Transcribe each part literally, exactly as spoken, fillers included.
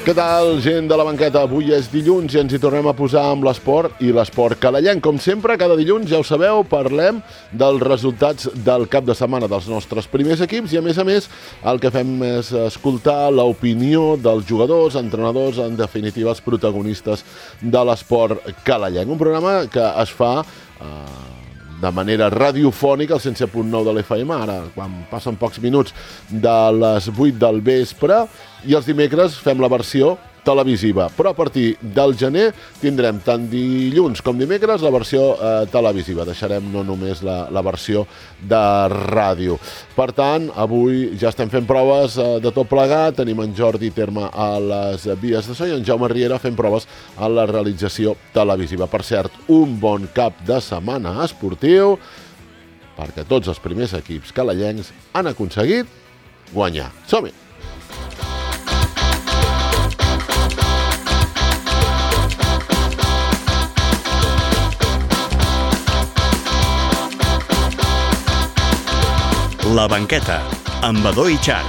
Què tal, gent de la banqueta? Avui és dilluns i ens hi tornem a posar amb l'esport i l'esport calellenc. Com sempre, cada dilluns, ja ho sabeu, parlem dels resultats del cap de setmana dels nostres primers equips i, a més a més, el que fem és escoltar l'opinió dels jugadors, entrenadors, en definitiva, els protagonistes de l'esport calellenc. Un programa que es fa eh, de manera radiofònica al cent set punt nou de l'F M, ara, quan passen pocs minuts de les vuit del vespre, i els dimecres fem la versió televisiva. Però a partir del gener tindrem tant dilluns com dimecres la versió eh, televisiva. Deixarem no només la, la versió de ràdio. Per tant, avui ja estem fent proves eh, de tot plegat. Tenim en Jordi Terme a les vies de so i en Jaume Riera fent proves a la realització televisiva. Per cert, un bon cap de setmana esportiu perquè tots els primers equips calellencs han aconseguit guanyar. Som-hi! La banqueta, amb Badó i Xart.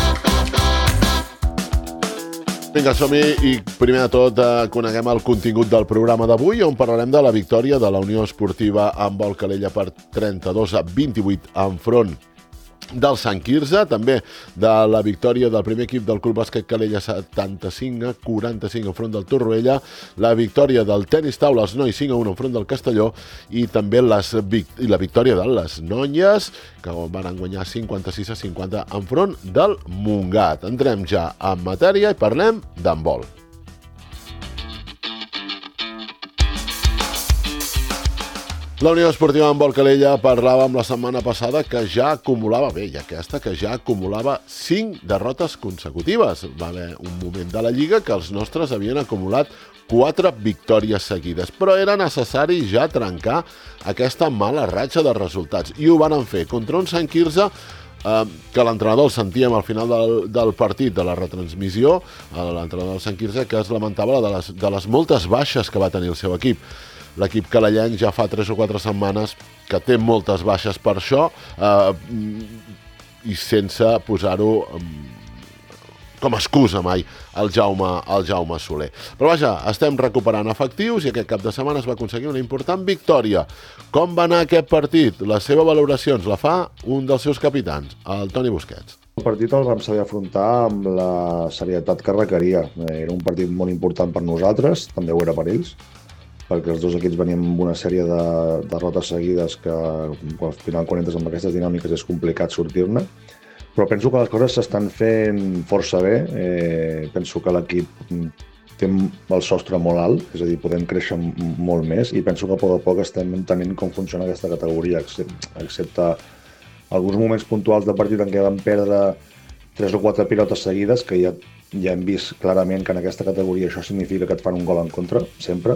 Vinga, som-hi i primer de tot eh, coneguem el contingut del programa d'avui, on parlarem de la victòria de la Unió Esportiva Handbol Calella per trenta-dos a vint-i-vuit enfront del Sant Quirze, també de la victòria del primer equip del Club Bàsquet Calella setanta-cinc a quaranta-cinc enfront del Torroella, la victòria del tenis taula als nois cinc a un enfront del Castelló i també les, i la victòria de les noies, que van guanyar cinquanta-sis a cinquanta enfront del Montgat. Entrem ja en matèria i parlem d'handbol. La Unió Esportiva Handbol Calella parlàvem la setmana passada que ja acumulava, bé, i aquesta, que ja acumulava cinc derrotes consecutives. Va haver un moment de la Lliga que els nostres havien acumulat quatre victòries seguides, però era necessari ja trencar aquesta mala ratxa de resultats. I ho van fer contra un Sant Quirze eh, que l'entrenador el sentíem al final del, del partit, de la retransmissió, l'entrenador del Sant Quirze, que es lamentava de les, de les moltes baixes que va tenir el seu equip. L'equip calellenc ja fa tres o quatre setmanes que té moltes baixes per això eh, i sense posar-ho eh, com a excusa mai el Jaume, el Jaume Soler. Però vaja, estem recuperant efectius i aquest cap de setmana es va aconseguir una important victòria. Com va anar aquest partit? La seva valoració ens la fa un dels seus capitans, el Toni Busquets. El partit el vam saber afrontar amb la serietat que requeria. Era un partit molt important per nosaltres, també ho era per ells, perquè els dos equips venien amb una sèrie de derrotes seguides que al final quan entres amb aquestes dinàmiques és complicat sortir-ne. Però penso que les coses s'estan fent força bé. Eh, penso que l'equip té el sostre molt alt, és a dir, podem créixer molt més i penso que a poc a poc estem entenent com funciona aquesta categoria, excepte alguns moments puntuals de partit en què vam perdre tres o quatre pilotes seguides, que ja ja hem vist clarament que en aquesta categoria això significa que et fan un gol en contra, sempre.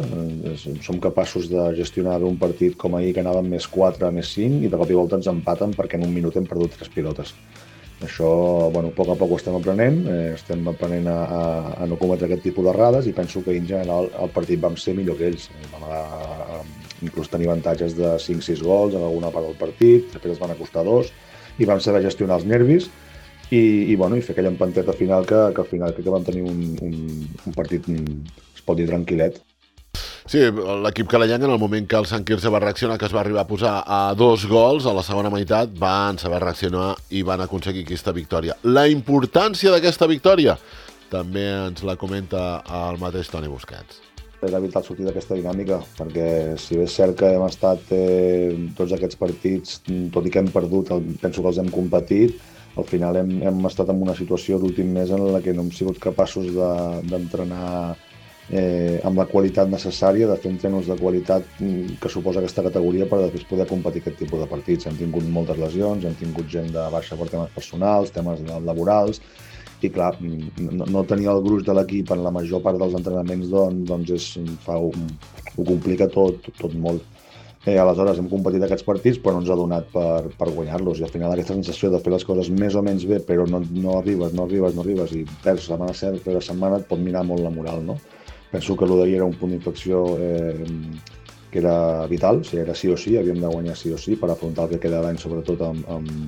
Som capaços de gestionar un partit com ahir que anàvem més quatre, més cinc, i de cop i volta ens empaten perquè en un minut hem perdut tres pilotes. Això, bueno, a poc a poc ho estem aprenent, eh, estem aprenent a, a, a no cometre aquest tipus d'errades i penso que en general el partit vam ser millor que ells. Vam a, a, inclús tenir avantatges de cinc sis gols en alguna part del partit, després es van acostar dos i vam saber gestionar els nervis I, i, bueno, i fer aquella empanteta final que, que al final crec que vam tenir un, un, un partit, es pot dir, tranquil·let. Sí, l'equip calellenc en el moment que el Sant Quirze va reaccionar, que es va arribar a posar a dos gols a la segona meitat, van saber reaccionar i van aconseguir aquesta victòria. La importància d'aquesta victòria també ens la comenta el mateix Toni Busquets. Era vital sortir d'aquesta dinàmica, perquè si bé és cert que hem estat eh, tots aquests partits, tot i que hem perdut, penso que els hem competit, al final hem, hem estat en una situació d'últim mes en la que no hem sigut capaços d'entrenar de, eh, amb la qualitat necessària, de fer entrenos de qualitat que suposa aquesta categoria per després poder competir aquest tipus de partits. Hem tingut moltes lesions, hem tingut gent de baixa per temes personals, temes laborals, i clar, no, no tenir el gruix de l'equip en la major part dels entrenaments doncs, doncs és, fa, ho, ho complica tot, tot molt. Eh, aleshores hem competit aquests partits però no ens ha donat per, per guanyar-los i al final aquesta sensació de fer les coses més o menys bé però no, no arribes, no arribes, no arribes i perds setmana certa setmana et pot minar molt la moral, no? Penso que l'O d'ahir era un punt d'inflexió eh, que era vital, o sigui, era sí o sí, havíem de guanyar sí o sí per afrontar el que queda d'any sobretot amb, amb,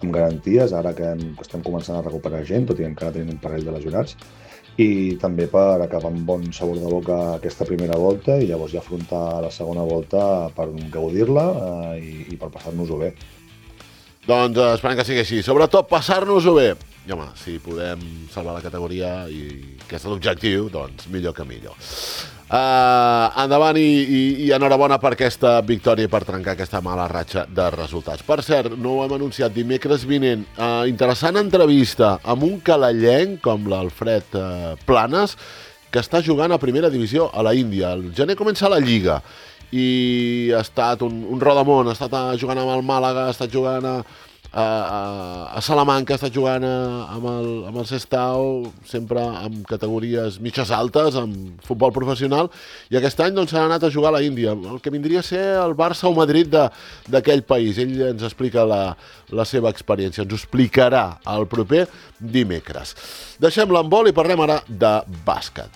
amb garanties, ara que, hem, que estem començant a recuperar gent, tot i encara tenim un parell de lesionats, i també per acabar amb bon sabor de boca aquesta primera volta i llavors ja afrontar la segona volta per gaudir-la eh, i, i per passar-nos-ho bé. Doncs eh, esperem que sigui així. Sobretot passar-nos-ho bé. I home, si podem salvar la categoria i que és l'objectiu, doncs millor que millor. Uh, endavant i, i, i enhorabona per aquesta victòria i per trencar aquesta mala ratxa de resultats. Per cert, no ho hem anunciat, dimecres vinent, uh, interessant entrevista amb un calallenc com l'Alfred uh, Planes, que està jugant a primera divisió a la Índia. El gener comença la Lliga i ha estat un, un rodamont, ha estat jugant amb el Màlaga, ha estat jugant a, a, a Salamanca, ha estat jugant a, amb, el, amb el Sestao, sempre amb categories mitges altes, amb futbol professional, i aquest any doncs, s'ha anat a jugar a la Índia, el que vindria a ser el Barça o Madrid d'aquell país. Ell ens explica la, la seva experiència, ens ho explicarà el proper dimecres. Deixem l'handbol i parlem ara de bàsquet.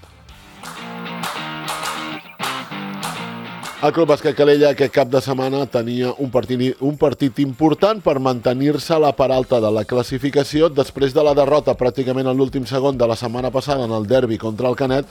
El Club Bàsquet Calella aquest cap de setmana tenia un partit, un partit important per mantenir-se a la part alta de la classificació després de la derrota pràcticament en l'últim segon de la setmana passada en el derbi contra el Canet.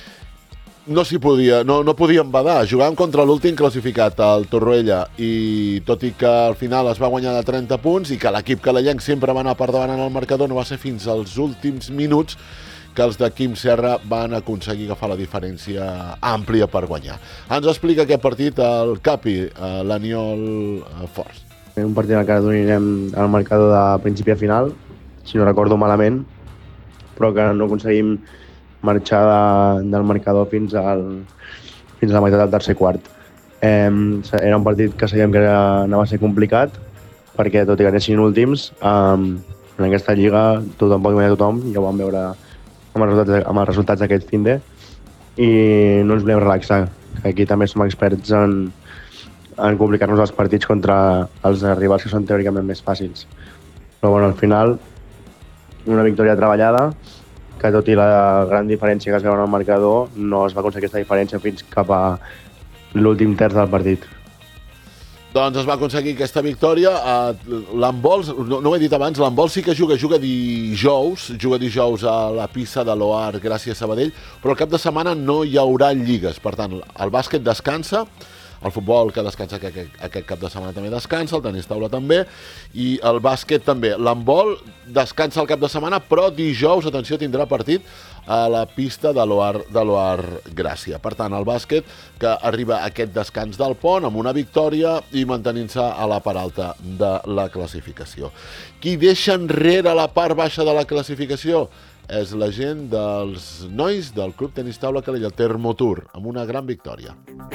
No s'hi podia, no, no podíem badar, jugàvem contra l'últim classificat, el Torroella, i tot i que al final es va guanyar de trenta punts i que l'equip calellenc sempre va anar per davant en el marcador, no va ser fins als últims minuts que els de Quim Serra van aconseguir agafar la diferència àmplia per guanyar. Ens explica aquest partit el capi, l'Aniol Forts. Un partit en el que dominarem el marcador de principi a final, si no recordo malament, però que no aconseguim marxar de, del marcador fins, al, fins a la meitat del tercer quart. Eh, era un partit que sabíem que era, anava a ser complicat, perquè tot i que anessin últims, eh, en aquesta lliga tothom pot guanyar tothom, ja ho vam veure amb els resultats, amb els resultats d'aquest finde, i no ens volem relaxar, que aquí també som experts en, en complicar-nos els partits contra els rivals que són teòricament més fàcils. Però bueno, al final, una victòria treballada, que tot i la gran diferència que es veu en el marcador, no es va aconseguir aquesta diferència fins cap a l'últim terç del partit. Doncs es va aconseguir aquesta victòria. L'handbol, no, no ho he dit abans, l'handbol sí que juga, juga dijous, juga dijous a la pista de l'O A R Gràcia Sabadell, però el cap de setmana no hi haurà lligues. Per tant, el bàsquet descansa, el futbol que descansa aquest, aquest cap de setmana també descansa, el tenis taula també, i el bàsquet també. L'handbol descansa el cap de setmana, però dijous, atenció, tindrà partit a la pista de l'O A R, de l'O A R Gràcia. Per tant, el bàsquet que arriba a aquest descans del pont amb una victòria i mantenint-se a la part alta de la classificació. Qui deixa enrere la part baixa de la classificació és la gent dels nois del Club Tenis Taula Calella, el Termotour, amb una gran victòria.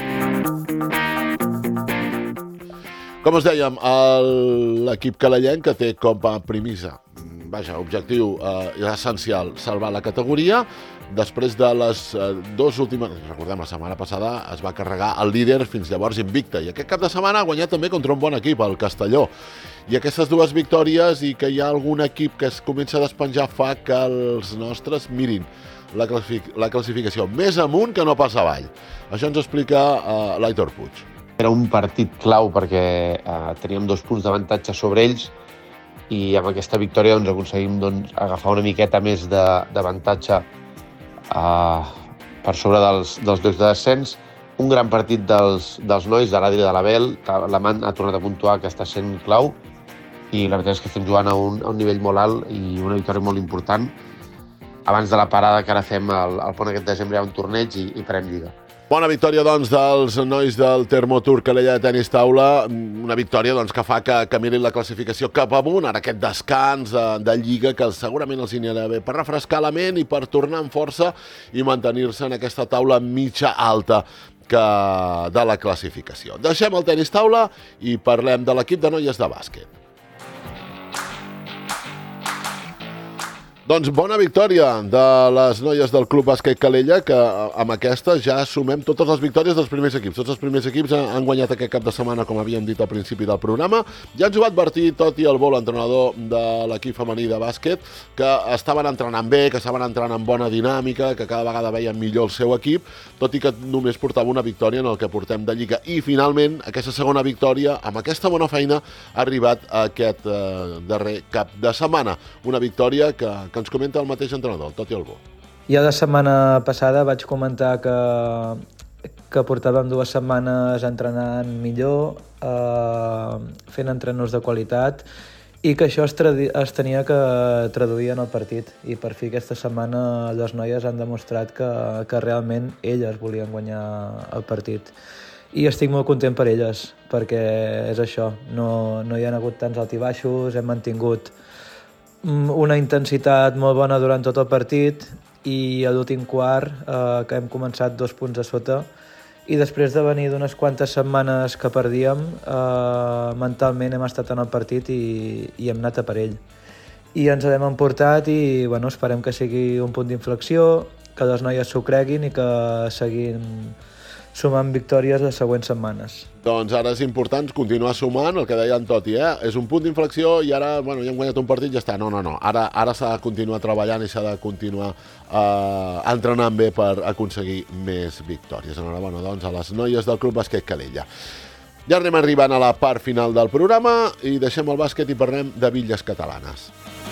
Com us dèiem, l'equip calellenc que té com a premissa, vaja, objectiu eh, essencial, salvar la categoria. Després de les eh, dues últimes... Recordem, la setmana passada es va carregar el líder fins llavors invicta. I aquest cap de setmana ha guanyat també contra un bon equip, el Castelló. I aquestes dues victòries i que hi ha algun equip que es comença a despenjar fa que els nostres mirin la, classific la classificació més amunt que no pas avall. Això ens explica eh, l'Aitor Puig. Era un partit clau perquè eh, teníem dos punts d'avantatge sobre ells i amb aquesta victòria doncs, aconseguim doncs, agafar una miqueta més d'avantatge eh, per sobre dels, dels llocs de descens. Un gran partit dels, dels nois, de l'Adri de l'Abel, que l'Amant ha tornat a puntuar, que està sent clau, i la veritat és que estem jugant a un, a un nivell molt alt i una victòria molt important. Abans de la parada que ara fem al, al pont aquest desembre hi ha un torneig i, i farem lliga. Bona victòria, doncs, dels nois del Termotour Calella de Tenis Taula. Una victòria doncs, que fa que, que mirin la classificació cap amunt, ara aquest descans de, de Lliga que segurament els anirà bé per refrescar la ment i per tornar amb força i mantenir-se en aquesta taula mitja alta que de la classificació. Deixem el tenis taula i parlem de l'equip de noies de bàsquet. Doncs bona victòria de les noies del Club Bàsquet Calella, que amb aquesta ja sumem totes les victòries dels primers equips. Tots els primers equips han guanyat aquest cap de setmana, com havíem dit al principi del programa. Ja ens ho va advertir Toti Albó, l'entrenador de l'equip femení de bàsquet, que estaven entrenant bé, que estaven entrant en bona dinàmica, que cada vegada veien millor el seu equip, tot i que només portava una victòria en el que portem de Lliga. I finalment, aquesta segona victòria, amb aquesta bona feina, ha arribat a aquest eh, darrer cap de setmana. Una victòria que que ens comenta el mateix entrenador, el Toti Albó. Ja la setmana passada vaig comentar que, que portàvem dues setmanes entrenant millor, eh, fent entrenos de qualitat, i que això es, es tenia que traduir en el partit. I per fi aquesta setmana les noies han demostrat que, que realment elles volien guanyar el partit. I estic molt content per elles, perquè és això, no, no hi ha hagut tants altibaixos, hem mantingut una intensitat molt bona durant tot el partit i a l'últim quart, eh, que hem començat dos punts a sota, i després de venir d'unes quantes setmanes que perdíem, eh, mentalment hem estat en el partit i, i hem anat a per ell. I ens l'hem emportat i bueno, esperem que sigui un punt d'inflexió, que les noies s'ho creguin i que seguim sumant victòries les següents setmanes. Doncs ara és important continuar sumant, el que deia en Toti, eh? És un punt d'inflexió i ara, bueno, ja hem guanyat un partit i ja està. No, no, no. Ara, ara s'ha de continuar treballant i s'ha de continuar eh, entrenant bé per aconseguir més victòries. Enhorabona, doncs, a les noies del Club Bàsquet Calella. Ja anem arribant a la part final del programa i deixem el bàsquet i parlem de Bitlles Catalanes.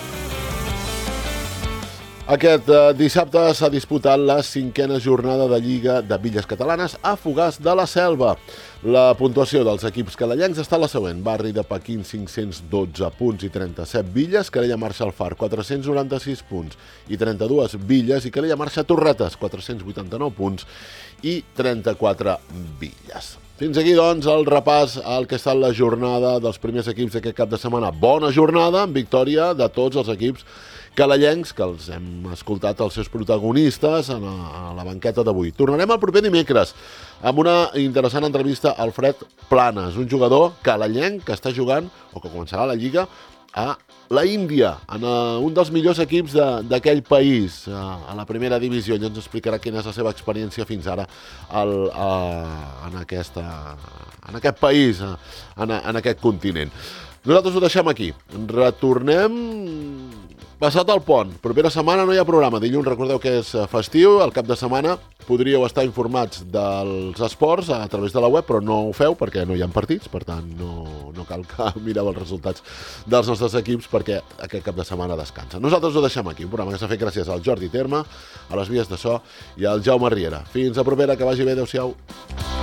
Aquest eh, dissabte s'ha disputat la cinquena jornada de Lliga de Bitlles Catalanes a Fogars de la Selva. La puntuació dels equips calellencs està la següent. Barri de Pequín, cinc-cents dotze punts i trenta-set Bitlles. Calella Marxa Alfar, quatre-cents noranta-sis punts i trenta-dues Bitlles. I Calella Marxa Torretes, quatre-cents vuitanta-nou punts i trenta-quatre Bitlles. Fins aquí, doncs, el repàs al que ha estat la jornada dels primers equips d'aquest cap de setmana. Bona jornada, amb victòria de tots els equips calellencs, que els hem escoltat els seus protagonistes a la banqueta d'avui. Tornarem el proper dimecres amb una interessant entrevista al Fred Planes, un jugador calellenc que està jugant, o que començarà la Lliga, a la Índia, en un dels millors equips d'aquell país, a la primera divisió. Ell ens explicarà quina és la seva experiència fins ara al, a, en, aquesta, en aquest país, en, en aquest continent. Nosaltres ho deixem aquí. Retornem passat el pont. Propera setmana no hi ha programa. Dilluns recordeu que és festiu. El cap de setmana podríeu estar informats dels esports a través de la web, però no ho feu perquè no hi ha partits. Per tant, no, no cal que mireu els resultats dels nostres equips perquè aquest cap de setmana descansa. Nosaltres ho deixem aquí. Un programa que s'ha fet gràcies al Jordi Terma, a les vies de so i al Jaume Riera. Fins a propera, que vagi bé. Adéu-siau.